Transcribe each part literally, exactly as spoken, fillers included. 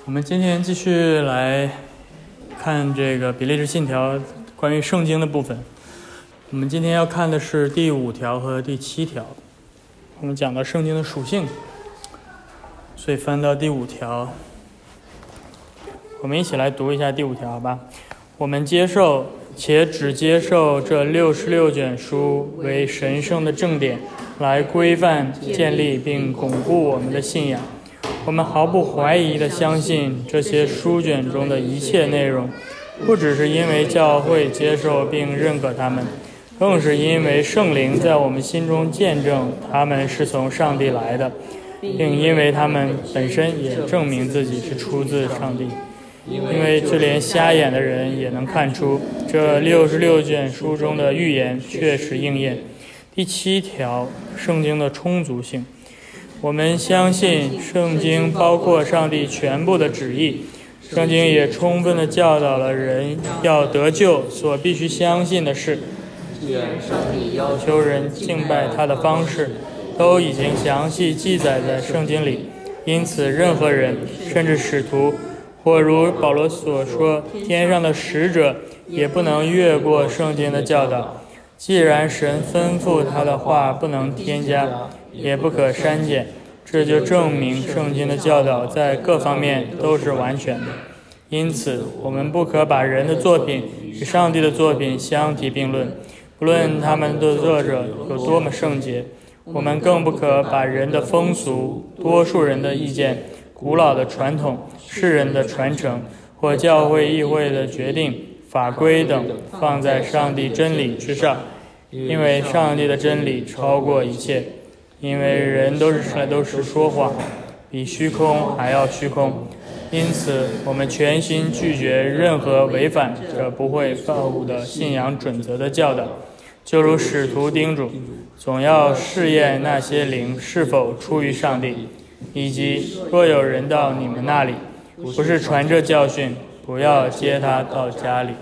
我们今天继续来看这个比利时信条关于圣经的部分。我们今天要看的是第五条和第七条，我们讲到圣经的属性，所以翻到第五条，我们一起来读一下第五条，好吧？我们接受且只接受这六十六卷书为神圣的正典，来规范、建立并巩固我们的信仰。我们毫不怀疑地相信这些书卷中的一切内容，不只是因为教会接受并认可它们，更是因为圣灵在我们心中见证它们是从上帝来的，并因为它们本身也证明自己是出自上帝。因为就连瞎眼的人也能看出，这六十六卷书中的预言确实应验。第七条，圣经的充足性。我们相信圣经包括上帝全部的旨意，圣经也充分地教导了人要得救所必须相信的事。既然上帝要求人敬拜他的方式都已经详细记载在圣经里，因此任何人，甚至使徒，或如保罗所说，天上的使者也不能越过圣经的教导。既然神吩咐他的话不能添加，也不可删减，这就证明圣经的教导在各方面都是完全的。因此我们不可把人的作品与上帝的作品相提并论，不论他们的作者有多么圣洁。我们更不可把人的风俗、多数人的意见、古老的传统、世人的传承或教会议会的决定、法规等放在上帝真理之上，因为上帝的真理超过一切。因为人都是都是说谎，比虚空还要虚空，因此我们全心拒绝任何违反这不会错误的信仰准则的教导。就如使徒叮嘱，总要试验那些灵是否出于上帝，以及若有人到你们那里，不是传这教训，不要接他到家里。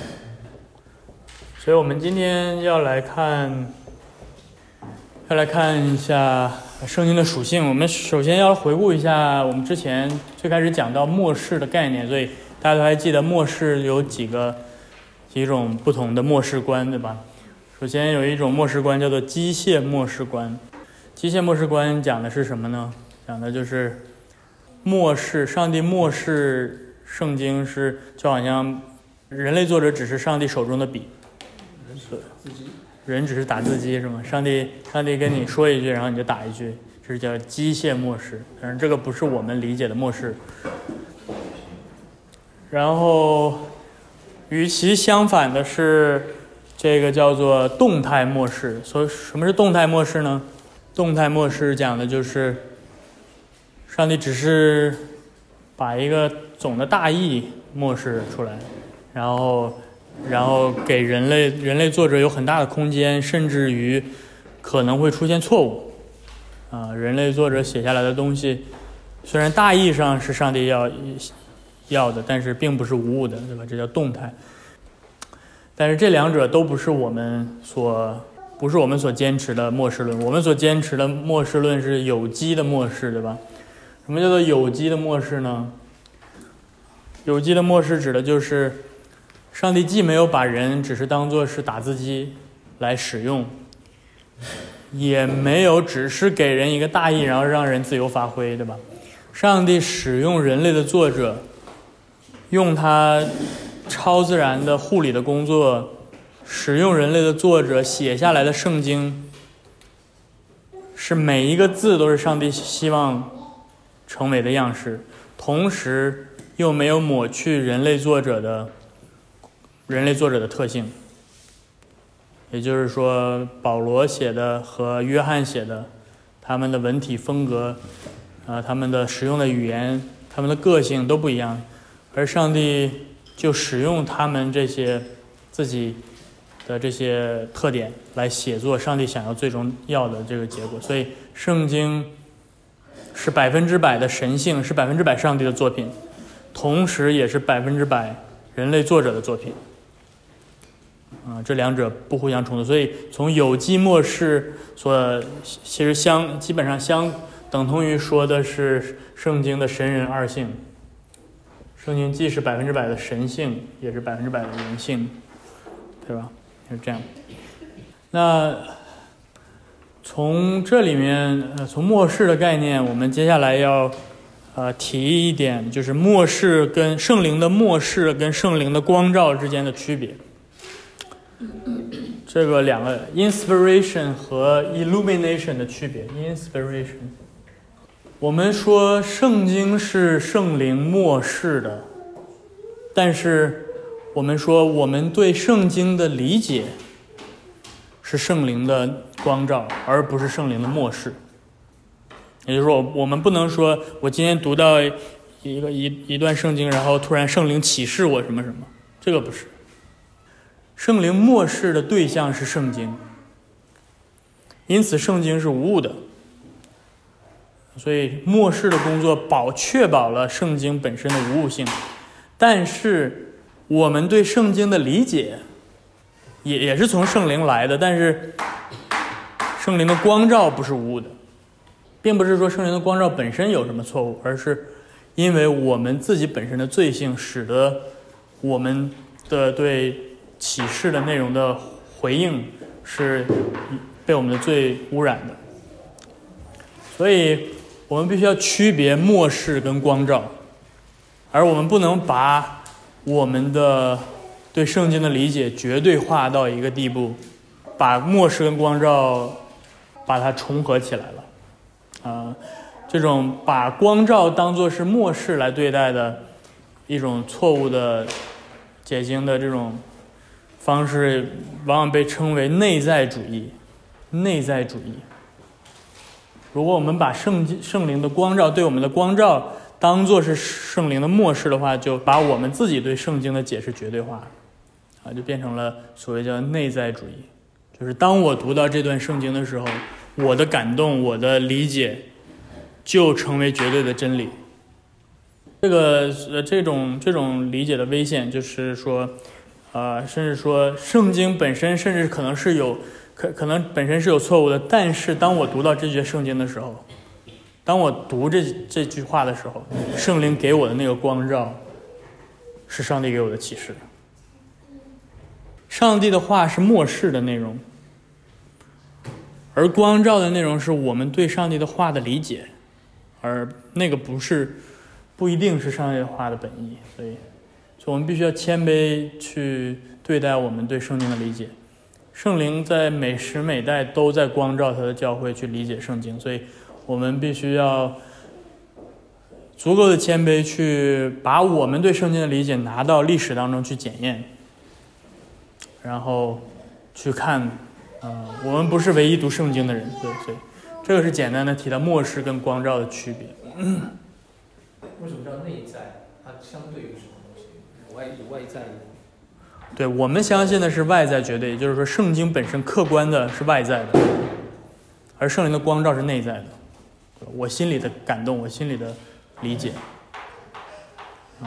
所以我们今天要来看要来看一下圣经的属性。我们首先要回顾一下我们之前最开始讲到末世的概念，所以大家都还记得末世有几个几种不同的末世观，对吧？首先有一种末世观叫做机械末世观。机械末世观讲的是什么呢？讲的就是末世，上帝末世圣经是就好像人类作者只是上帝手中的笔，人只是打字机，是吗？上帝上帝跟你说一句，然后你就打一句，这是叫机械末世。但是这个不是我们理解的末世。然后与其相反的是这个叫做动态末世。所以什么是动态末世呢？动态末世讲的就是上帝只是把一个总的大意末世出来，然后然后给人类人类作者有很大的空间，甚至于可能会出现错误啊。人类作者写下来的东西虽然大意上是上帝要要的，但是并不是无误的，对吧？这叫动态。但是这两者都不是我们所不是我们所坚持的末世论。我们所坚持的末世论是有机的末世，对吧？什么叫做有机的末世呢？有机的末世指的就是上帝既没有把人只是当作是打字机来使用，也没有只是给人一个大意然后让人自由发挥，对吧？上帝使用人类的作者，用他超自然的护理的工作，使用人类的作者写下来的圣经，是每一个字都是上帝希望成为的样式，同时又没有抹去人类作者的人类作者的特性。也就是说保罗写的和约翰写的，他们的文体风格、呃、他们的使用的语言、他们的个性都不一样，而上帝就使用他们这些自己的这些特点来写作上帝想要最终要的这个结果。所以圣经是百分之百的神性，是百分之百上帝的作品，同时也是百分之百人类作者的作品。啊、呃，这两者不互相冲突，所以从有机末世所其实相基本上相等同于说的是圣经的神人二性， 圣经既是百分之百的神性，也是百分之百的人性，对吧？是这样。那从这里面，呃，从末世的概念，我们接下来要呃提一点，就是末世跟圣灵的末世跟圣灵的光照之间的区别。这个两个 inspiration 和 illumination 的区别。inspiration， 我们说圣经是圣灵末世的，但是我们说我们对圣经的理解是圣灵的光照，而不是圣灵的末世。也就是说，我们不能说我今天读到一个一一段圣经，然后突然圣灵启示我什么什么，这个不是。圣灵末世的对象是圣经，因此圣经是无误的。所以末世的工作保确保了圣经本身的无误性，但是我们对圣经的理解也也是从圣灵来的，但是圣灵的光照不是无误的，并不是说圣灵的光照本身有什么错误，而是因为我们自己本身的罪性，使得我们的对启示的内容的回应是被我们的罪污染的。所以我们必须要区别末世跟光照，而我们不能把我们的对圣经的理解绝对化到一个地步，把末世跟光照把它重合起来了。呃，这种把光照当作是末世来对待的一种错误的解经的这种方式，往往被称为内在主义。内在主义。如果我们把圣圣灵的光照对我们的光照当作是圣灵的末世的话，就把我们自己对圣经的解释绝对化，啊，就变成了所谓叫内在主义。就是当我读到这段圣经的时候，我的感动，我的理解就成为绝对的真理。这个呃，这种这种理解的危险就是说，呃，甚至说圣经本身甚至可能是有可可能本身是有错误的，但是当我读到这节圣经的时候，当我读这这句话的时候，圣灵给我的那个光照是上帝给我的启示。上帝的话是末世的内容，而光照的内容是我们对上帝的话的理解，而那个不是不一定是上帝的话的本意。所以所以我们必须要谦卑去对待我们对圣经的理解。圣灵在每时每代都在光照他的教会去理解圣经，所以我们必须要足够的谦卑去把我们对圣经的理解拿到历史当中去检验，然后去看呃，我们不是唯一读圣经的人。对，所以这个是简单的提到末世跟光照的区别。嗯、 为什么叫内在？它相对于什么东西？有外有外在的。 对，我们相信的是外在绝对，也就是说圣经本身客观的是外在的，而圣灵的光照是内在的，我心里的感动，我心里的理解。嗯，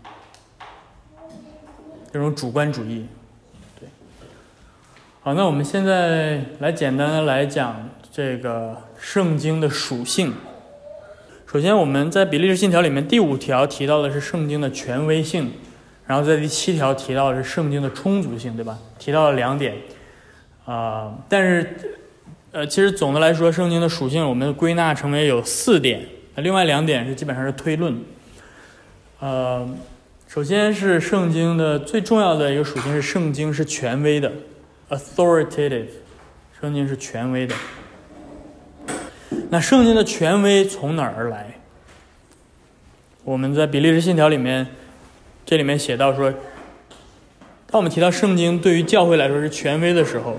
这种主观主义。对，好，那我们现在来简单的来讲这个圣经的属性。首先我们在比利时信条里面第五条提到的是圣经的权威性，然后在第七条提到的是圣经的充足性，对吧？提到了两点，啊、呃，但是，呃，其实总的来说，圣经的属性我们归纳成为有四点，另外两点是基本上是推论。呃，首先是圣经的最重要的一个属性是圣经是权威的 ，authoritative， 圣经是权威的。那圣经的权威从哪儿而来？我们在比利时信条里面。这里面写到说，当我们提到圣经对于教会来说是权威的时候，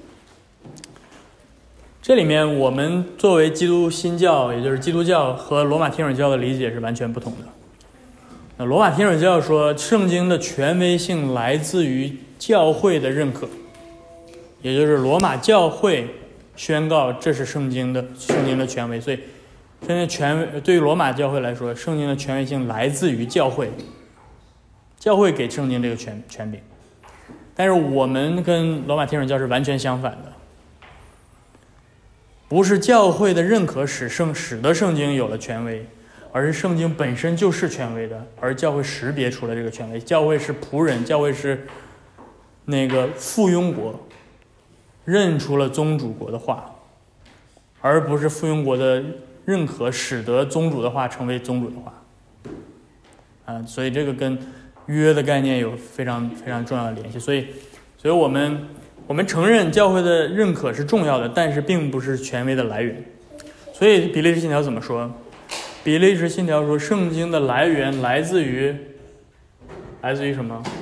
这里面我们作为基督新教，也就是基督教和罗马天主教的理解是完全不同的。那罗马天主教说，圣经的权威性来自于教会的认可，也就是罗马教会宣告这是圣经的圣经的权威，所以圣经的权威对于罗马教会来说，圣经的权威性来自于教会。教会给圣经这个权权柄，但是我们跟罗马天主教是完全相反的，不是教会的认可使圣使得圣经有了权威， 而是圣经本身就是权威的，而教会识别出了这个权威。教会是仆人，教会是那个附庸国，认出了宗主国的话，而不是附庸国的认可使得宗主的话成为宗主的话。啊，所以这个跟约的概念有非常非常重要的联系。所以，所以我们我们承认教会的认可是重要的，但是并不是权威的来源。所以比利时信条怎么说？比利时信条说，圣经的来源来自于来自于什么？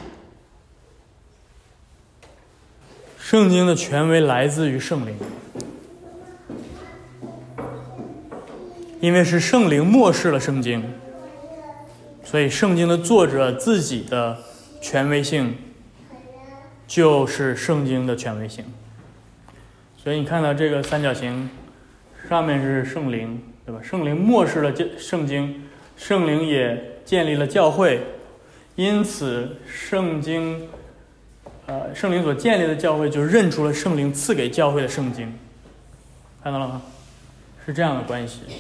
圣经的权威来自于圣灵，因为是圣灵默示了圣经，所以圣经的作者自己的权威性就是圣经的权威性。所以你看到这个三角形上面是圣灵，对吧？圣灵默示了圣经，圣灵也建立了教会，因此圣经呃，圣灵所建立的教会就认出了圣灵赐给教会的圣经，看到了吗？是这样的关系。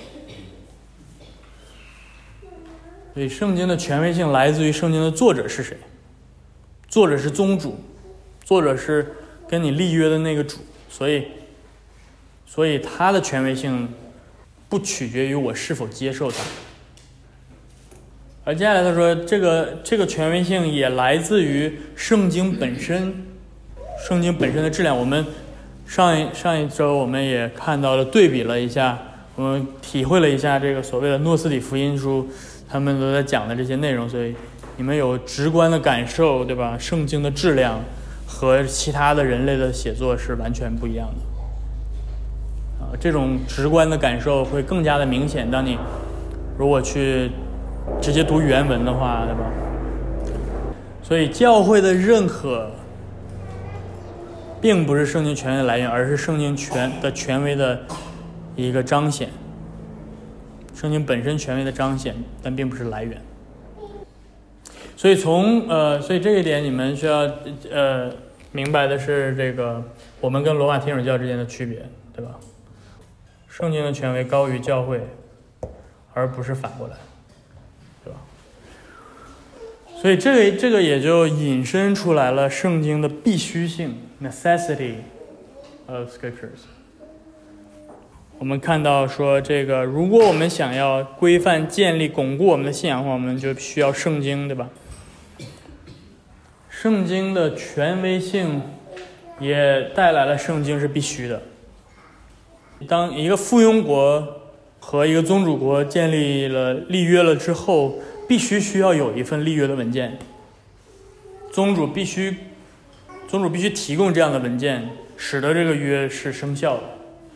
所以圣经的权威性来自于圣经的作者是谁？作者是宗主，作者是跟你立约的那个主，所以所以他的权威性不取决于我是否接受他。而接下来他说，这个这个权威性也来自于圣经本身，圣经本身的质量。我们上一上一周我们也看到了，对比了一下，我们体会了一下这个所谓的诺斯底福音书，他们都在讲的这些内容，所以你们有直观的感受，对吧？圣经的质量和其他的人类的写作是完全不一样的。啊，这种直观的感受会更加的明显，当你如果去直接读原文的话，对吧？所以教会的认可并不是圣经权威的来源，而是圣经权的权威的一个彰显，圣经本身权威的彰显，但并不是来源。所以从呃，所以这一点你们需要呃明白的是，这个我们跟罗马天主教之间的区别，对吧？圣经的权威高于教会，而不是反过来。对吧？所以这个这个也就引申出来了圣经的必须性 necessity of scriptures。我们看到说，这个如果我们想要规范、建立、巩固我们的信仰的话，我们就需要圣经，对吧？圣经的权威性也带来了圣经是必须的。当一个附庸国和一个宗主国建立了立约了之后，必须需要有一份立约的文件，宗主必须宗主必须提供这样的文件，使得这个约是生效的。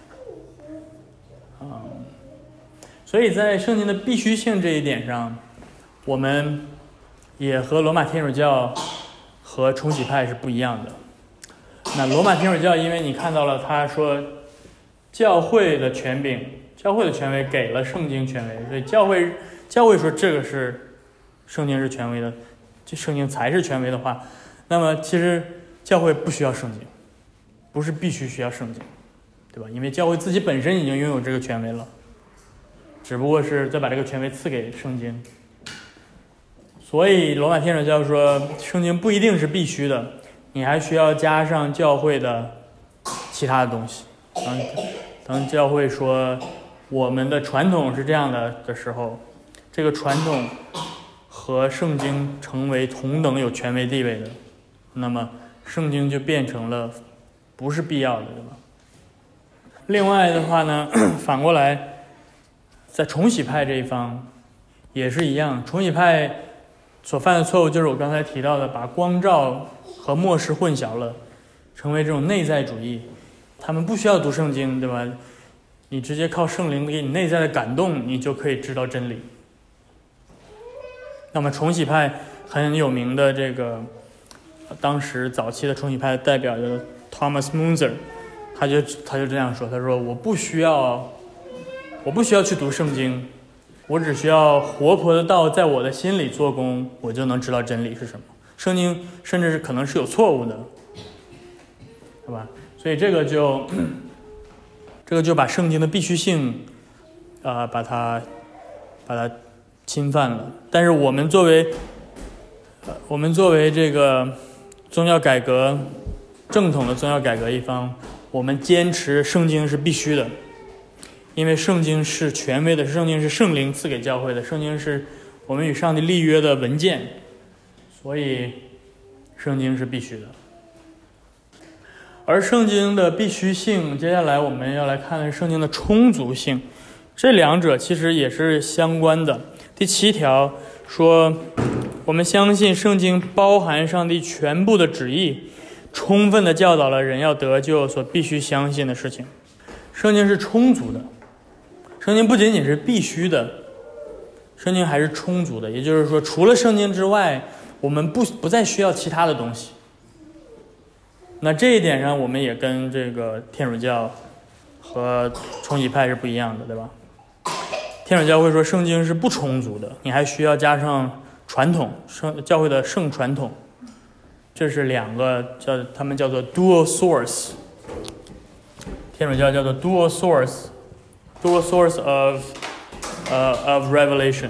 嗯，所以在圣经的必须性这一点上，我们也和罗马天主教和重洗派是不一样的。那罗马天主教，因为你看到了他说教会的权柄，教会的权威给了圣经权威，所以教会教会说这个是圣经是权威的，这圣经才是权威的话，那么其实教会不需要圣经，不是必须需要圣经，对吧？因为教会自己本身已经拥有这个权威了，只不过是再把这个权威赐给圣经。所以罗马天主教说圣经不一定是必须的，你还需要加上教会的其他的东西。当当教会说我们的传统是这样的的时候，这个传统和圣经成为同等有权威地位的，那么圣经就变成了不是必要的，对吧？另外的话呢，反过来在重洗派这一方也是一样，重洗派所犯的错误就是我刚才提到的，把光照和末世混淆了，成为这种内在主义。他们不需要读圣经，对吧？你直接靠圣灵给你内在的感动，你就可以知道真理。那么重洗派很有名的这个当时早期的重洗派的代表叫 Thomas Munzer， 他就他就这样说，他说我不需要我不需要去读圣经，我只需要活泼的道在我的心里做工，我就能知道真理是什么。圣经甚至是可能是有错误的，对吧？所以这个就这个就把圣经的必须性呃把它把它侵犯了。但是我们作为，呃，我们作为这个宗教改革正统的宗教改革一方，我们坚持圣经是必须的，因为圣经是权威的，圣经是圣灵赐给教会的，圣经是我们与上帝立约的文件，所以圣经是必须的。而圣经的必须性，接下来我们要来看的是圣经的充足性，这两者其实也是相关的。第七条说，我们相信圣经包含上帝全部的旨意，充分的教导了人要得救所必须相信的事情。圣经是充足的，圣经不仅仅是必须的，圣经还是充足的。也就是说，除了圣经之外，我们不不再需要其他的东西。那这一点上，我们也跟这个天主教和冲洗派是不一样的，对吧？天主教会说圣经是不充足的，你还需要加上传统，圣教会的圣传统，这是两个叫他们叫做 dual source。天主教叫做 dual source，dual source of 呃、uh, of revelation。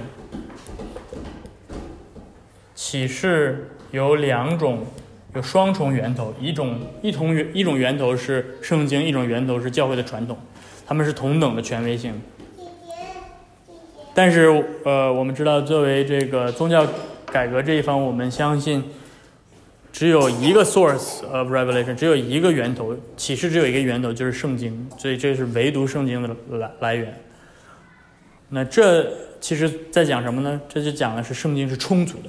启示有两种。有双重源头，一种一同一种源头是圣经，一种源头是教会的传统，他们是同等的权威性。但是，呃，我们知道，作为这个宗教改革这一方，我们相信只有一个 source of revelation， 只有一个源头，启示只有一个源头，就是圣经，所以这是唯独圣经的来来源。那这其实在讲什么呢？这就讲的是圣经是充足的。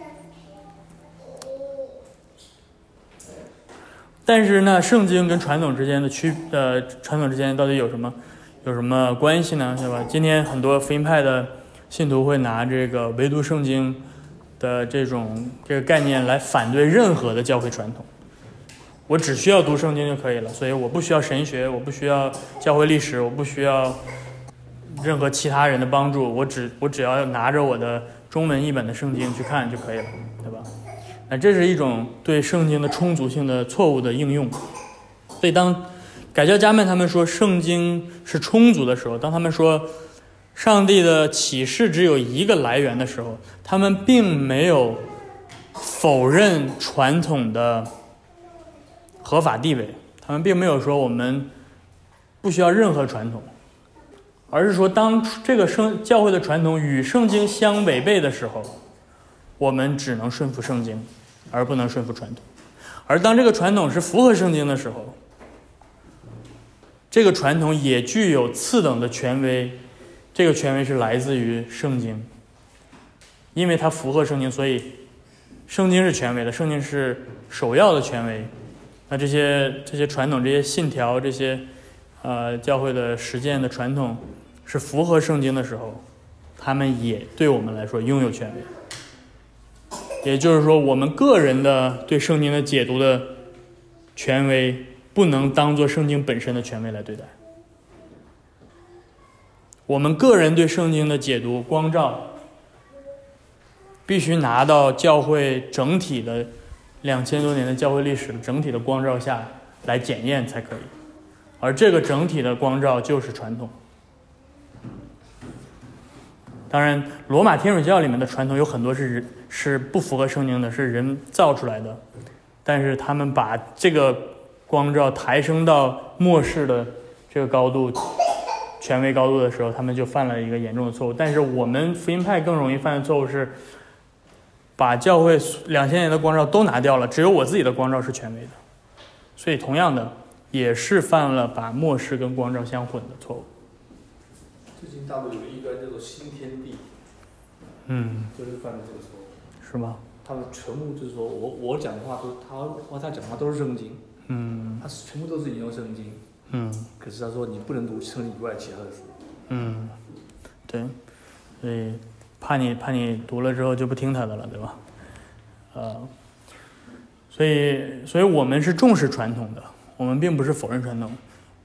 但是呢，圣经跟传统之间的区呃，传统之间到底有什么有什么关系呢？对吧？今天很多福音派的信徒会拿这个唯独圣经的这种这个概念来反对任何的教会传统。我只需要读圣经就可以了，所以我不需要神学，我不需要教会历史，我不需要任何其他人的帮助，我只我只要拿着我的中文译本的圣经去看就可以了，对吧？那这是一种对圣经的充足性的错误的应用。所以当改教家们他们说圣经是充足的时候，当他们说上帝的启示只有一个来源的时候，他们并没有否认传统的合法地位，他们并没有说我们不需要任何传统，而是说当这个圣教会的传统与圣经相违背的时候，我们只能顺服圣经，而不能顺服传统。而当这个传统是符合圣经的时候，这个传统也具有次等的权威，这个权威是来自于圣经，因为它符合圣经，所以圣经是权威的，圣经是首要的权威。那这些这些传统、这些信条、这些呃教会的实践的传统是符合圣经的时候，他们也对我们来说拥有权威。也就是说，我们个人的对圣经的解读的权威不能当作圣经本身的权威来对待。我们个人对圣经的解读光照必须拿到教会整体的两千多年的教会历史的整体的光照下来检验才可以，而这个整体的光照就是传统。当然，罗马天主教里面的传统有很多是是不符合圣经的，是人造出来的，但是他们把这个光照抬升到末世的这个高度、权威高度的时候，他们就犯了一个严重的错误。但是我们福音派更容易犯的错误是把教会两千年的光照都拿掉了，只有我自己的光照是权威的，所以同样的也是犯了把末世跟光照相混的错误。 最近大陆有个异端叫做新天地， 嗯， 就是犯了这个错误， 是吗？ 他们全部就是说我我讲的话都他他讲的话都是圣经， 嗯， 他全部都是引用圣经， 嗯， 可是他说你不能读圣经以外其他的书， 嗯，对，所以怕你怕你读了之后就不听他的了，对吧？呃，所以所以我们是重视传统的，我们并不是否认传统。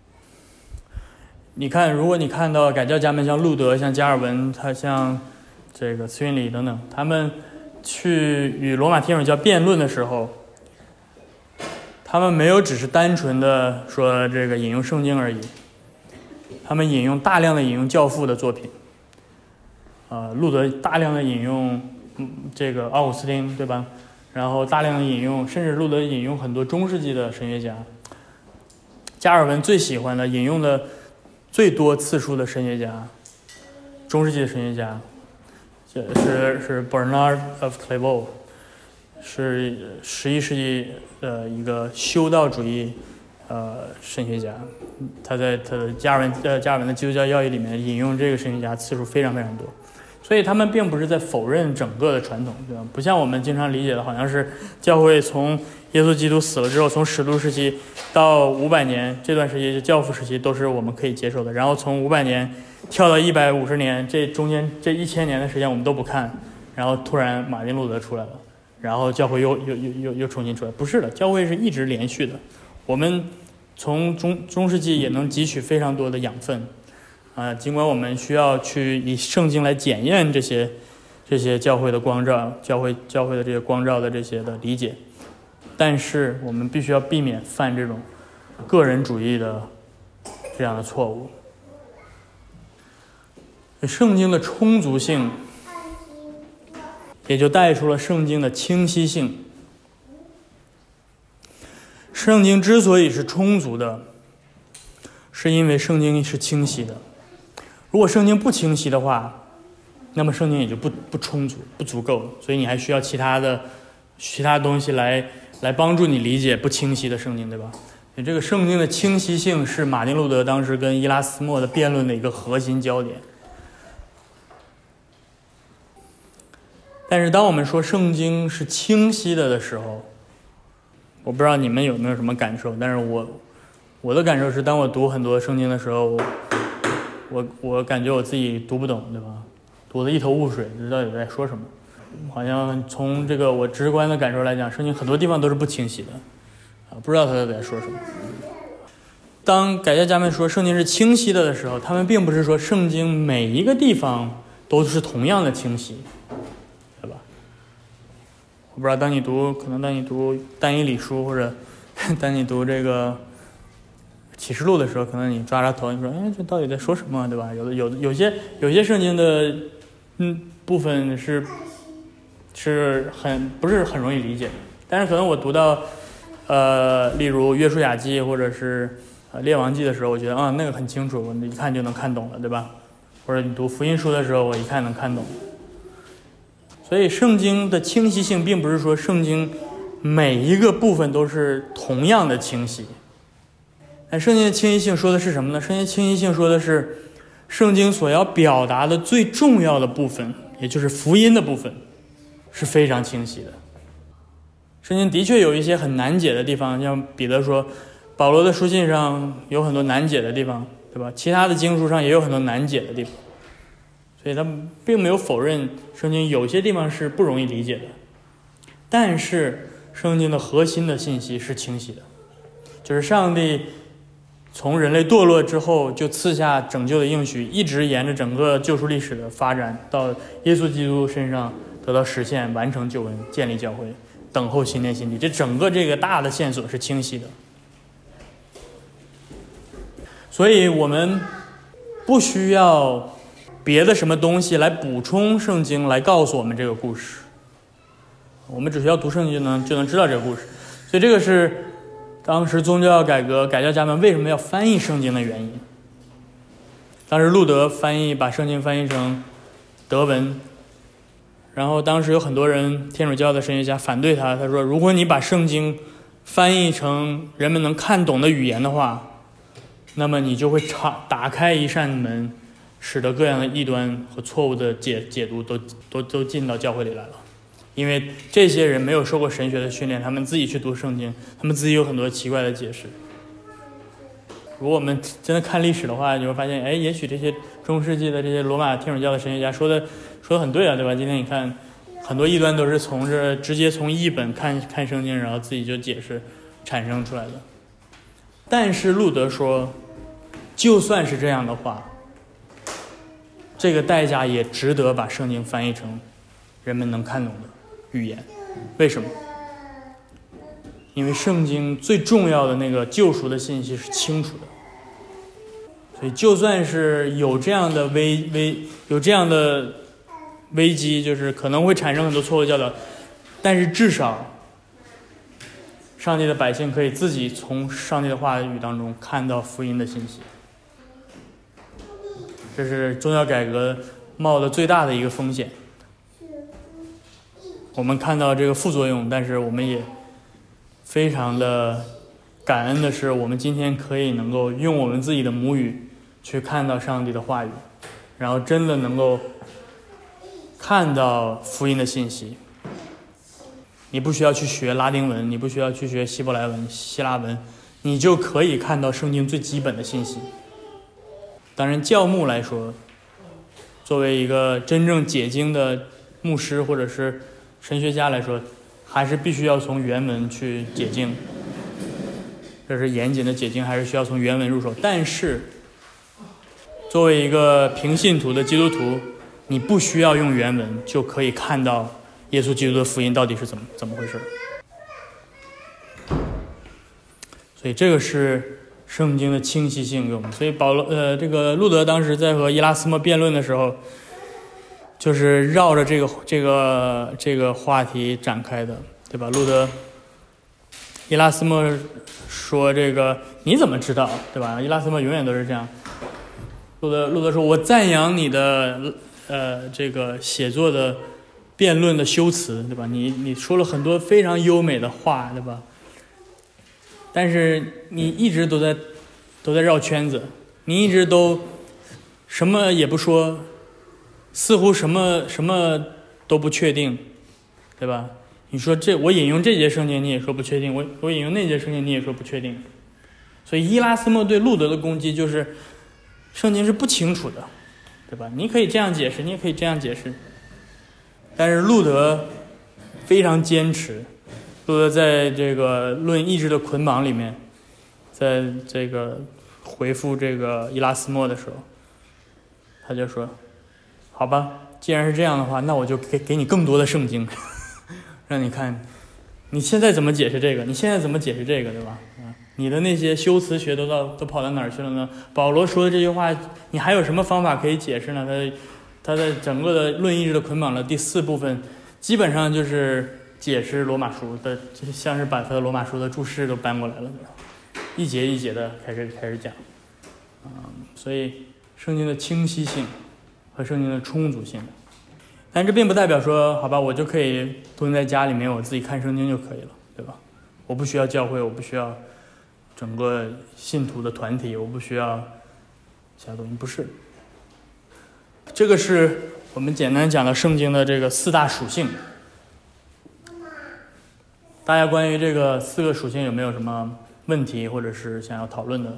你看，如果你看到改教家们像路德、像加尔文，他像这个慈运理等等，他们去与罗马天主教辩论的时候，他们没有只是单纯的说这个引用圣经而已，他们引用大量的引用教父的作品，啊、 呃，路德大量的引用嗯这个奥古斯丁，对吧？然后大量的引用，甚至路德引用很多中世纪的神学家。加尔文最喜欢的、引用的最多次数的神学家，中世纪的神学家，是是 Bernard of Clairvaux， 是十一世纪的一个修道主义呃神学家。他在他的加尔文呃加尔文的基督教要义里面引用这个神学家次数非常非常多。所以他们并不是在否认整个的传统，对吧？不像我们经常理解的，好像是教会从耶稣基督死了之后，从使徒时期到五百年这段时期，教父时期都是我们可以接受的。然后从五百年跳到一百五十年，这中间这一千年的时间我们都不看，然后突然马丁路德出来了，然后教会又又又又又重新出来。不是的，教会是一直连续的。我们从中中世纪也能汲取非常多的养分。啊，尽管我们需要去以圣经来检验这些这些教会的光照，教会教会的这些光照的这些的理解，但是我们必须要避免犯这种个人主义的这样的错误。圣经的充足性，也就带出了圣经的清晰性。圣经之所以是充足的，是因为圣经是清晰的。如果圣经不清晰的话，那么圣经也就不不充足、不足够了。所以你还需要其他的其他东西来来帮助你理解不清晰的圣经，对吧？所以这个圣经的清晰性是马丁路德当时跟伊拉斯谟的辩论的一个核心焦点。但是当我们说圣经是清晰的的时候，我不知道你们有没有什么感受，但是我我的感受是，当我读很多圣经的时候，我我感觉我自己读不懂，对吧？读得一头雾水，不知道你在说什么。好像从这个我直观的感受来讲，圣经很多地方都是不清晰的，啊，不知道他在说什么。当改教家们说圣经是清晰的的时候，他们并不是说圣经每一个地方都是同样的清晰，对吧？我不知道，当你读可能当你读但以理书或者当你读这个启示录的时候，可能你抓抓头，你说，哎，这到底在说什么，对吧？有的有的有些有些圣经的嗯部分是是很不是很容易理解的，但是可能我读到呃，例如约书亚记或者是呃列王记的时候，我觉得啊那个很清楚，我一看就能看懂了，对吧？或者你读福音书的时候，我一看能看懂。所以圣经的清晰性并不是说圣经每一个部分都是同样的清晰。但圣经的清晰性说的是什么呢？圣经清晰性说的是圣经所要表达的最重要的部分，也就是福音的部分，是非常清晰的。圣经的确有一些很难解的地方，像彼得说保罗的书信上有很多难解的地方，对吧？其他的经书上也有很多难解的地方，所以他并没有否认圣经有些地方是不容易理解的，但是圣经的核心的信息是清晰的，就是上帝从人类堕落之后就赐下拯救的应许，一直沿着整个救赎历史的发展到耶稣基督身上得到实现，完成救恩，建立教会，等候新天新地，这整个这个大的线索是清晰的。所以我们不需要别的什么东西来补充圣经来告诉我们这个故事，我们只需要读圣经就能就能知道这个故事。所以这个是当时宗教改革改教家们为什么要翻译圣经的原因。当时路德翻译把圣经翻译成德文，然后当时有很多人天主教的神学家反对他，他说如果你把圣经翻译成人们能看懂的语言的话，那么你就会打开一扇门，使得各样的异端和错误的解解读都都都进到教会里来了。因为这些人没有受过神学的训练，他们自己去读圣经，他们自己有很多奇怪的解释。如果我们真的看历史的话，你会发现，哎，也许这些中世纪的这些罗马天主教的神学家说的说的很对啊，对吧？今天你看很多异端都是从这直接从译本看看圣经，然后自己就解释产生出来的。但是路德说，就算是这样的话，这个代价也值得把圣经翻译成人们能看懂的语言。为什么？因为圣经最重要的那个救赎的信息是清楚的，所以就算是有这样的微微有这样的危机，就是可能会产生很多错误教导，但是至少上帝的百姓可以自己从上帝的话语当中看到福音的信息。这是宗教改革冒的最大的一个风险。我们看到这个副作用，但是我们也非常的感恩的是，我们今天可以能够用我们自己的母语去看到上帝的话语，然后真的能够看到福音的信息。你不需要去学拉丁文，你不需要去学希伯来文、希腊文，你就可以看到圣经最基本的信息。当然教牧来说，作为一个真正解经的牧师或者是神学家来说，还是必须要从原文去解经，这是严谨的解经，还是需要从原文入手。但是作为一个平信徒的基督徒，你不需要用原文就可以看到耶稣基督的福音到底是怎么怎么回事。所以这个是圣经的清晰性给我们。所以保罗呃，这个路德当时在和伊拉斯谟辩论的时候，就是绕着这个这个这个话题展开的，对吧？路德伊拉斯谟说这个你怎么知道，对吧？伊拉斯谟永远都是这样。路德路德说我赞扬你的呃这个写作的辩论的修辞，对吧？你你说了很多非常优美的话，对吧？但是你一直都在都在绕圈子，你一直都什么也不说，似乎什么什么都不确定，对吧？你说这我引用这节圣经你也说不确定，我我引用那节圣经你也说不确定。所以伊拉斯谟对路德的攻击就是圣经是不清楚的，对吧？你可以这样解释，你也可以这样解释，但是路德非常坚持。路德在这个论意志的捆绑里面，在这个回复这个伊拉斯谟的时候，他就说好吧，既然是这样的话，那我就给给你更多的圣经让你看你现在怎么解释这个，你现在怎么解释这个，对吧？你的那些修辞学都到都跑到哪儿去了呢？保罗说的这句话你还有什么方法可以解释呢？他他在整个的论意志的捆绑的第四部分基本上就是解释罗马书的，就是像是把他的罗马书的注释都搬过来了，一节一节的开始开始讲。嗯，所以圣经的清晰性和圣经的充足性，但这并不代表说好吧我就可以蹲在家里面我自己看圣经就可以了，对吧？我不需要教会，我不需要整个信徒的团体，我不需要其他东西，不是。这个是我们简单讲的圣经的这个四大属性。大家关于这个四个属性有没有什么问题或者是想要讨论的？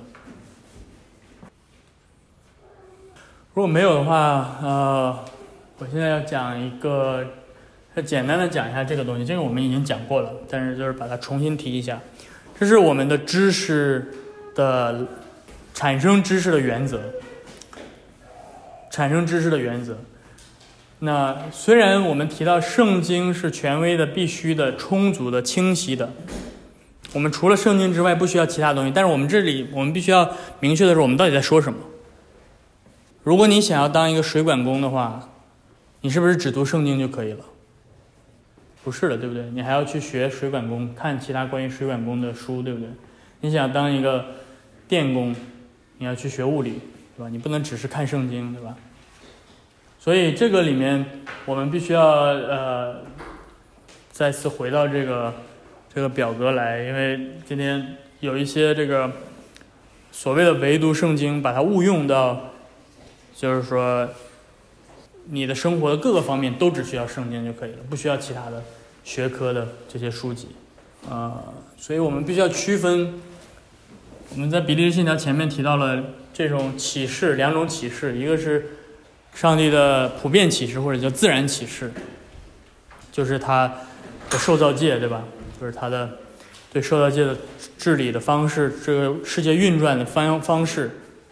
如果没有的话，呃，我现在要讲一个，要简单的讲一下这个东西。这个我们已经讲过了，但是就是把它重新提一下。这是我们的知识的产生知识的原则，产生知识的原则。那虽然我们提到圣经是权威的、必须的、充足的、清晰的，我们除了圣经之外不需要其他东西，但是我们这里我们必须要明确的是我们到底在说什么。如果你想要当一个水管工的话，你是不是只读圣经就可以了？不是的，对不对？你还要去学水管工，看其他关于水管工的书，对不对？你想当一个电工，你要去学物理，对吧？你不能只是看圣经，对吧？所以这个里面我们必须要呃再次回到这个这个表格来，因为今天有一些这个所谓的唯独圣经把它误用到就是说你的生活的各个方面都只需要圣经就可以了，不需要其他的学科的这些书籍啊、呃，所以我们必须要区分。我们在比利时信条前面提到了这种启示，两种启示，一个是上帝的普遍启示，或者叫自然启示，就是他的受造界，对吧？就是他的对受造界的治理的方式，这个世界运转的方方式。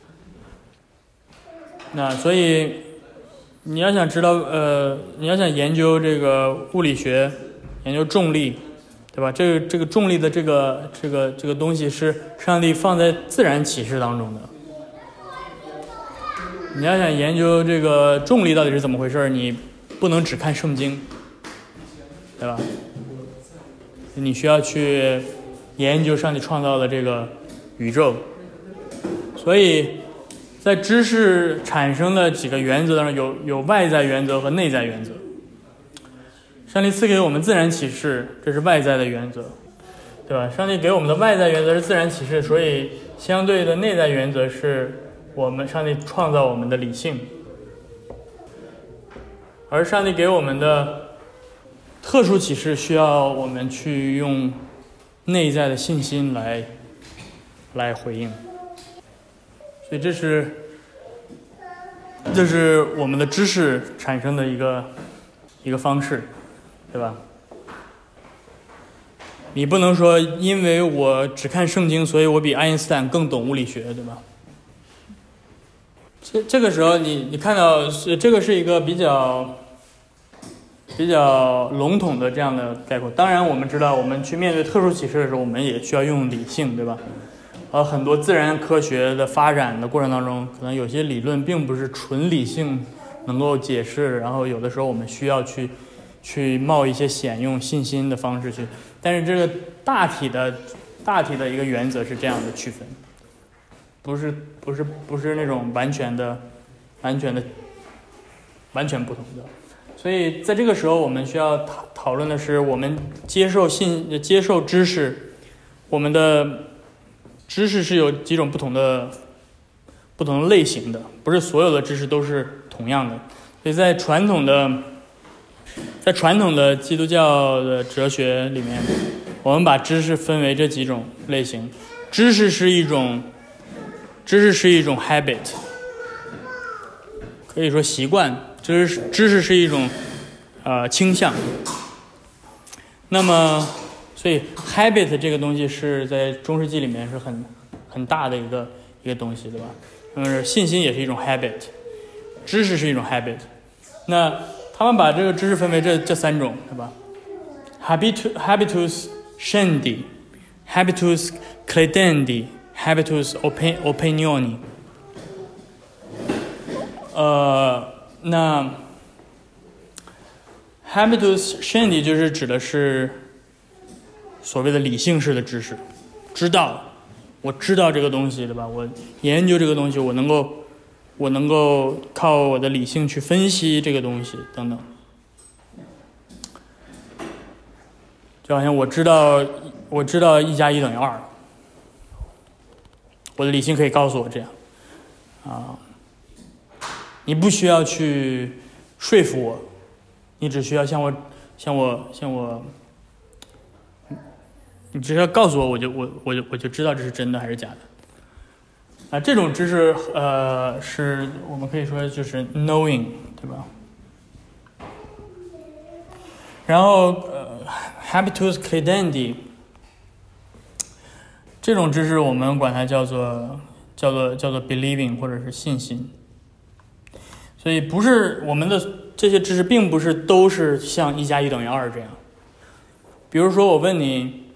那所以你要想知道，呃，你要想研究这个物理学，研究重力，对吧？这个这个重力的这个这个这个东西是上帝放在自然启示当中的。你要想研究这个重力到底是怎么回事，你不能只看圣经，对吧？你需要去研究上帝创造的这个宇宙。所以在知识产生的几个原则当中，有有外在原则和内在原则。上帝赐给我们自然启示，这是外在的原则，对吧？上帝给我们的外在原则是自然启示，所以相对的内在原则是我们上帝创造我们的理性。而上帝给我们的特殊启示需要我们去用内在的信心来来回应。所以这是这是我们的知识产生的一个一个方式，对吧？你不能说因为我只看圣经，所以我比爱因斯坦更懂物理学，对吧？这这个时候你你看到这个是一个比较比较笼统的这样的概括。当然我们知道，我们去面对特殊启示的时候，我们也需要用理性，对吧？而很多自然科学的发展的过程当中，可能有些理论并不是纯理性能够解释，然后有的时候我们需要去去冒一些险，用信心的方式去。但是这个大体的大体的一个原则是这样的区分，不是不是不是那种完全的完全的完全不同的。所以在这个时候，我们需要讨讨论的是，我们接受信接受知识，我们的知识是有几种不同的不同的类型的，不是所有的知识都是同样的。所以在传统的在传统的基督教的哲学里面，我们把知识分为这几种类型。知识是一种知识是一种 habit， 可以说习惯。知识知识是一种呃倾向。那么所以 habit 这个东西是在中世纪里面是很很大的一个一个东西，对吧？嗯，信心也是一种 habit， 知识是一种 habit。那他们把这个知识分为这这三种，对吧？ Habitus habitus scendi, habitus credendi, habitus opinioni。呃，那 habitus scendi 就是指的是所谓的理性式的知识，知道，我知道这个东西，对吧？我研究这个东西，我能够，我能够靠我的理性去分析这个东西，等等。就好像我知道，我知道一加一等于二，我的理性可以告诉我这样，啊，你不需要去说服我，你只需要向我，向我，向我。你只要告诉我，我就我我就我就知道这是真的还是假的。啊，这种知识，呃，是我们可以说就是 knowing， 对吧？然后，呃 ，habitus credendi， 这种知识我们管它叫做叫做叫做 believing 或者是信心。所以不是我们的这些知识，并不是都是像一加一等于二这样。比如说，我问你。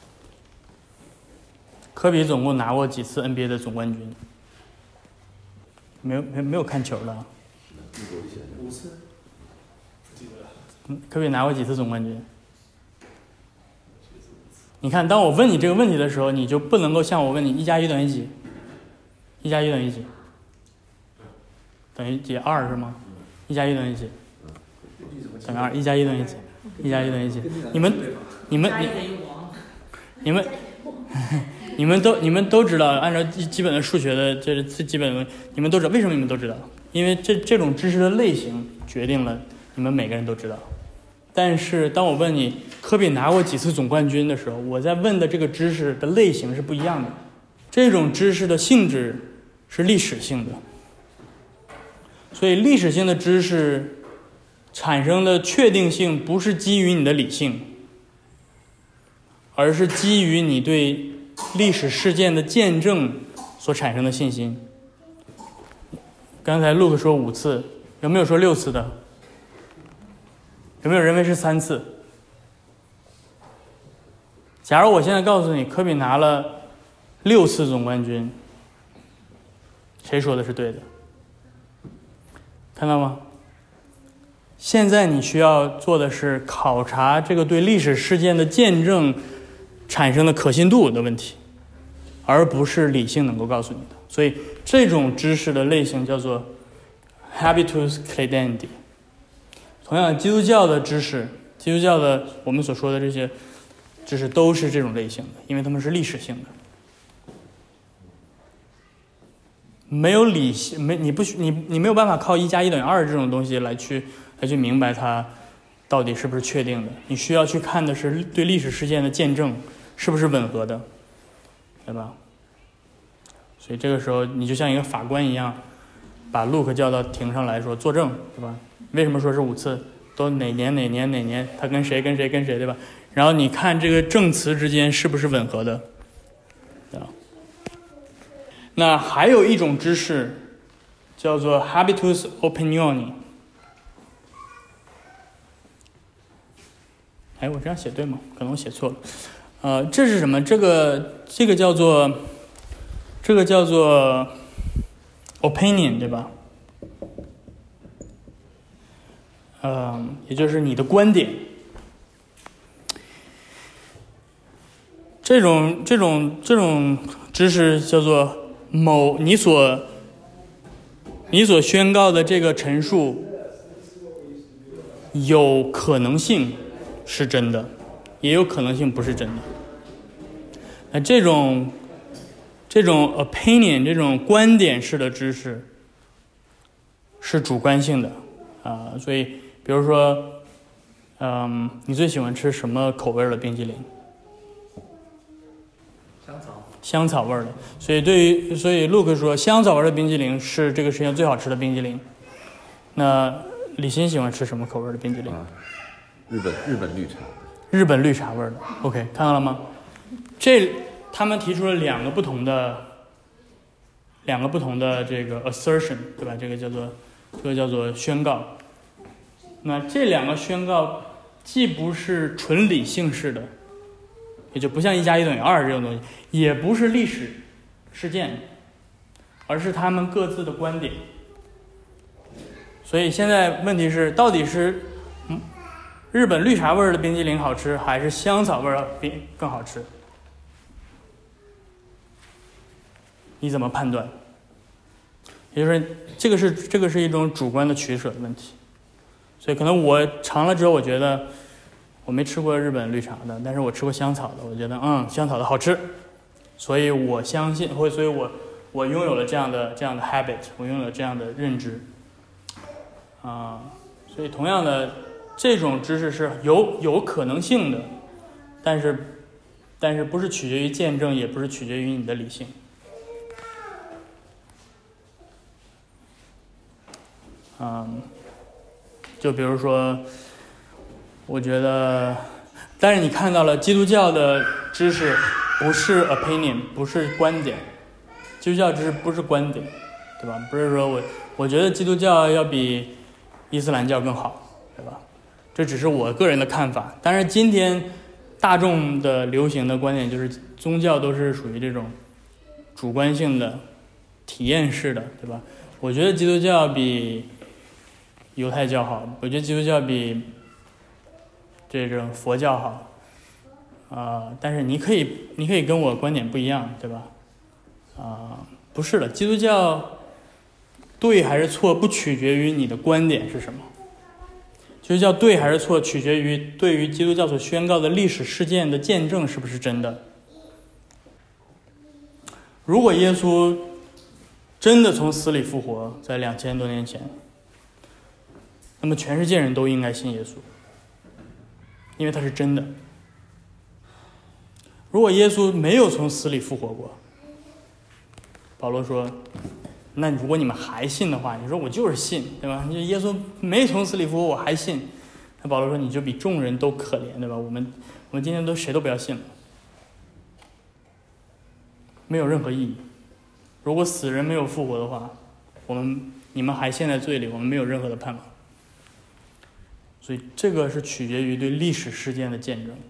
科比总共拿过几次 N B A 的总冠军？没有没没有看球的。 五次。 嗯，科比拿过几次总冠军？你看，当我问你这个问题的时候，你就不能够像我问你一加一等于几？一加一等于几？等于几？二是吗？一加一等于几？等于二。一加一等于几？一加一等于几？你们你们你你们。你们都你们都知道，按照基本的数学的这是最基本的，你们都知道。为什么你们都知道？因为这这种知识的类型决定了你们每个人都知道。但是当我问你科比拿过几次总冠军的时候，我在问的这个知识的类型是不一样的。这种知识的性质是历史性的，所以历史性的知识产生的确定性不是基于你的理性，而是基于你对历史事件的见证所产生的信心。刚才陆克说五次，有没有说六次的？有没有认为是三次？假如我现在告诉你科比拿了六次总冠军，谁说的是对的？看到吗？ 现在你需要做的是考察这个对历史事件的见证产生的可信度的问题，而不是理性能够告诉你的。所以这种知识的类型叫做 habitus credendi。 同样，基督教的知识，基督教的我们所说的这些知识都是这种类型的，因为它们是历史性的。没有理性，没你不你你没有办法靠一加一等于二这种东西来去来去明白它到底是不是确定的。你需要去看的是对历史事件的见证是不是吻合的，对吧？所以这个时候你就像一个法官一样，把 Luke 叫到庭上来说作证，对吧？为什么说是五次？都哪年哪年哪年？他跟谁跟谁跟谁，对吧？然后你看这个证词之间是不是吻合的，对吧？那还有一种知识叫做 habitus opinioni。 哎，我这样写对吗？可能我写错了。呃，这是什么？这个这个叫做这个叫做 opinion， 对吧？呃，也就是你的观点。这种这种这种知识叫做某你所你所宣告的这个陈述有可能性是真的，也有可能性不是真的。那这种这种 opinion 这种观点式的知识是主观性的啊、呃，所以比如说，嗯，你最喜欢吃什么口味的冰淇淋？ 香草。 香草味的。所以对于所以 Luke 说香草味的冰淇淋是这个世界上最好吃的冰淇淋。那李欣喜欢吃什么口味的冰淇淋？ 啊，日本日本绿茶。 日本绿茶味的。OK， 看到了吗？这他们提出了两个不同的两个不同的这个 assertion， 对吧？这个叫做这个叫做宣告。那这两个宣告既不是纯理性式的，也就不像一加一等于二这种东西，也不是历史事件，而是他们各自的观点。所以现在问题是，到底是日本绿茶味的冰激凌好吃，还是香草味的冰更好吃？你怎么判断？也就是这个是这个是一种主观的取舍的问题。所以可能我尝了之后，我觉得我没吃过日本绿茶的，但是我吃过香草的，我觉得嗯香草的好吃，所以我相信，或所以我我拥有了这样的这样的 habit， 我拥有了这样的认知啊、呃，所以同样的这种知识是有有可能性的，但是但是不是取决于见证，也不是取决于你的理性。嗯。就比如说，我觉得，但是你看到了基督教的知识不是 opinion， 不是观点，基督教知识不是观点，对吧？不是说我我觉得基督教要比伊斯兰教更好，对吧？这只是我个人的看法。但是今天大众的流行的观点就是宗教都是属于这种主观性的、体验式的，对吧？我觉得基督教比犹太教好，我觉得基督教比这种佛教好，啊、呃，但是你可以，你可以跟我观点不一样，对吧？啊、呃，不是的，基督教对还是错，不取决于你的观点是什么，基督教对还是错，取决于对于基督教所宣告的历史事件的见证是不是真的。如果耶稣真的从死里复活，在两千多年前，那么全世界人都应该信耶稣，因为他是真的。如果耶稣没有从死里复活过，保罗说，那如果你们还信的话，你说我就是信，对吧？耶稣没从死里复活我还信，那保罗说你就比众人都可怜，对吧？我们我们今天都谁都不要信了，没有任何意义。如果死人没有复活的话，我们你们还陷在罪里，我们没有任何的盼望。所以这个是取决于对历史事件的见证。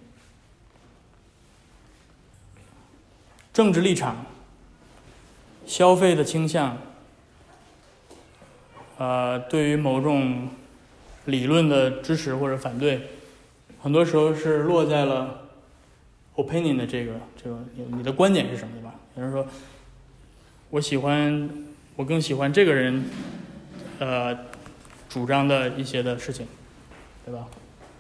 政治立场、消费的倾向，呃，对于某种理论的支持或者反对，很多时候是落在了 opinion 的这个这个你的观点是什么，对吧？有人说，我喜欢，我更喜欢这个人，呃，主张的一些的事情，对吧？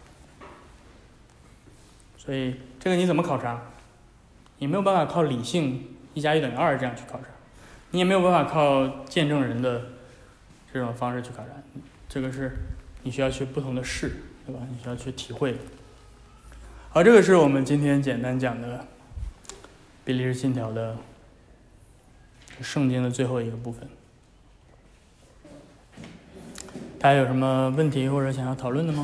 所以这个你怎么考察？你没有办法靠理性一加一等于二这样去考察，你也没有办法靠见证人的这种方式去考察，这个是你需要去不同的试，对吧？你需要去体会。好，这个是我们今天简单讲的比利时信条的圣经的最后一个部分。大家有什么问题或者想要讨论的吗？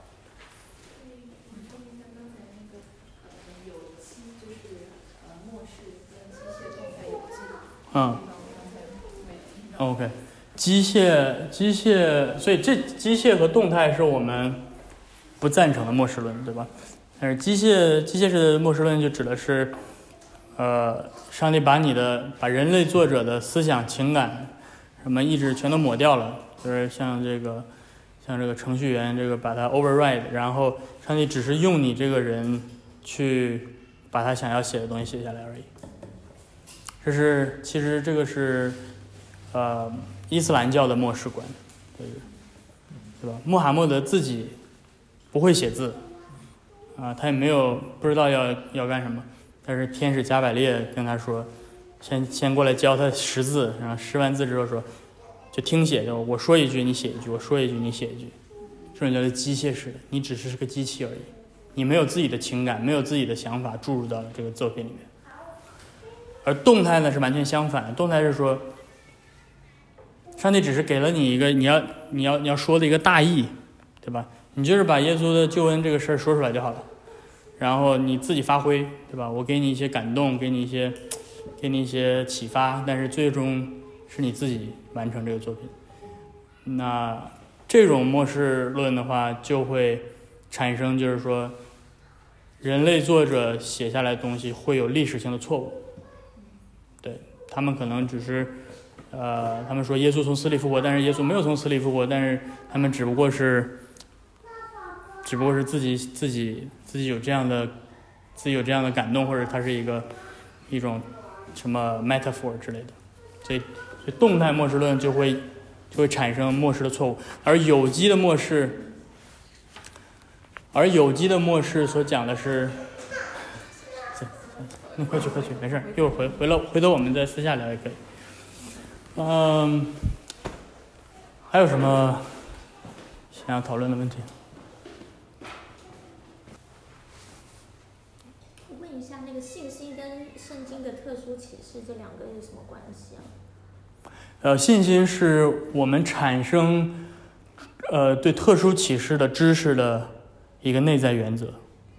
嗯 ，OK， 机械机械，所以这机械和动态是我们不赞成的末世论，对吧？但是机械机械式的末世论就指的是，呃，上帝把你的把人类作者的思想、情感、什么意志全都抹掉了，就是像这个像这个程序员这个把它 override， 然后上帝只是用你这个人去把他想要写的东西写下来而已。这是其实这个是呃伊斯兰教的末世观，对对吧？穆罕默德自己不会写字啊，他也没有不知道要要干什么，但是天使加百列跟他说，先先过来教他识字，然后识完字之后说，就听写，就我说一句你写一句，我说一句你写一句，这种叫做机械式的，你只是个机器而已，你没有自己的情感，没有自己的想法注入到这个作品里面。而动态呢是完全相反，动态是说，上帝只是给了你一个你要你要你要说的一个大意，对吧？你就是把耶稣的救恩这个事儿说出来就好了，然后你自己发挥，对吧？我给你一些感动，给你一些给你一些启发，但是最终是你自己完成这个作品。那这种末世论的话，就会产生就是说，人类作者写下来的东西会有历史性的错误。对，他们可能只是，呃，他们说耶稣从死里复活，但是耶稣没有从死里复活，但是他们只不过是，只不过是自己自己自己有这样的，自己有这样的感动，或者它是一个一种什么 metaphor 之类的，所以所以动态末世论就会就会产生末世的错误，而有机的末世，而有机的末世所讲的是。那快去快去，没事，一会儿回回了回头我们再私下聊也可以。嗯，还有什么想要讨论的问题？ 问一下，那个信心跟圣经的特殊启示这两个有什么关系啊？ 呃，信心是我们产生呃对特殊启示的知识的一个内在原则，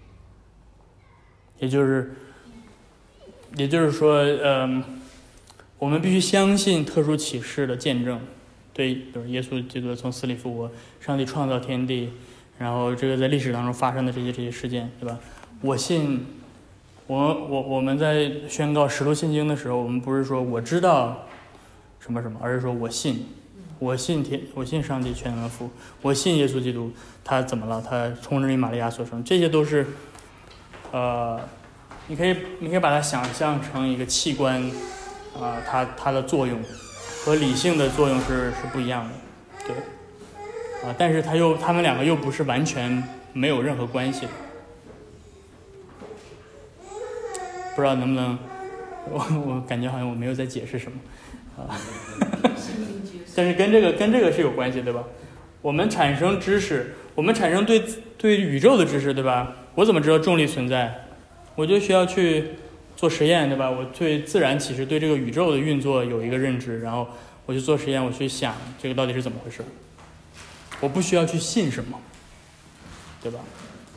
也就是。也就是说，嗯，我们必须相信特殊启示的见证，对，比如耶稣基督从死里复活，上帝创造天地，然后这个在历史当中发生的这些这些事件，对吧？我信，我我我们在宣告使徒信经的时候，我们不是说我知道什么什么，而是说我信，我信天，我信上帝全能的父，我信耶稣基督，他怎么了？他从人与玛利亚所生，这些都是，呃。你可以，你可以把它想象成一个器官，啊、呃，它它的作用和理性的作用是是不一样的，对，啊、呃，但是它又，它们两个又不是完全没有任何关系的，不知道能不能，我我感觉好像我没有在解释什么，啊，但是跟这个跟这个是有关系，对吧？我们产生知识，我们产生对对宇宙的知识，对吧？我怎么知道重力存在？我就需要去做实验，对吧？我对自然其实对这个宇宙的运作有一个认知，然后我去做实验，我去想这个到底是怎么回事。我不需要去信什么，对吧？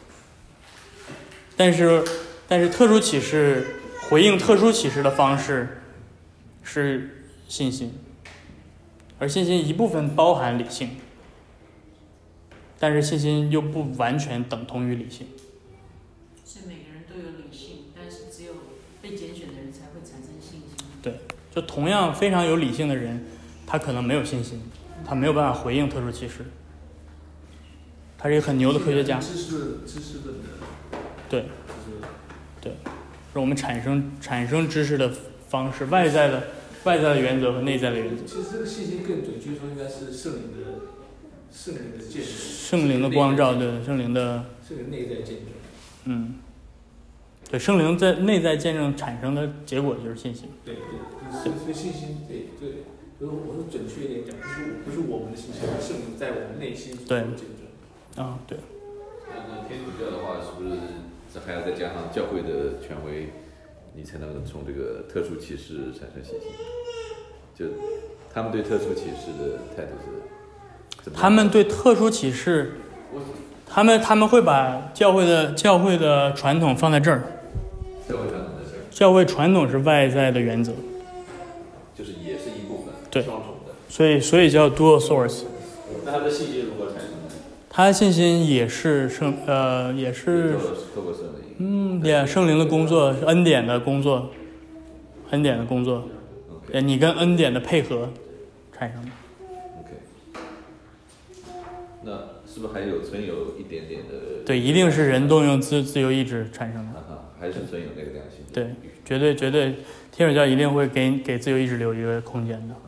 但是，但是特殊启示回应特殊启示的方式是信心，而信心一部分包含理性，但是信心又不完全等同于理性。 所以每个人都有理性，但是只有被拣选的人才会产生信心。 对，就同样非常有理性的人，他可能没有信心，他没有办法回应特殊启示。 他是一个很牛的科学家。 知识论，知识论的， 对， 就是对，是我们产生产生知识的方式，外在的外在的原则和内在的原则。 其实这个信心更准确说应该是圣灵的圣灵的见证， 圣灵的光照，对，圣灵的圣灵内在见证。 嗯，对，圣灵在内在见证产生的结果就是信心。 对对，所以所以信心，对对，我说我说准确一点讲，不是不是我们的信心，是圣灵在我们内心所做的见证。 啊，对。 那那天主教的话，是不是这还要再加上教会的权威，你才能从这个特殊启示产生信心？就他们对特殊启示的态度是怎么样？ 他们对特殊启示，他们他们会把教会的教会的传统放在这儿。 教会传统的事儿， 教会传统是外在的原则， 就是也是一部分， 对双重的。 所以所以叫 dual source。 那他的信心如何产生的？ 他的信心也是圣呃也是透过圣灵， 嗯，也圣灵的工作，恩典的工作，恩典的工作，呃，你跟恩典的配合产生的。 OK， 那是不是还有存有一点点的？ 对，一定是人动用自自由意志产生的。 啊哈，还是存有那个良心。 对，绝对绝对，天主教一定会给给自由意志留一个空间的。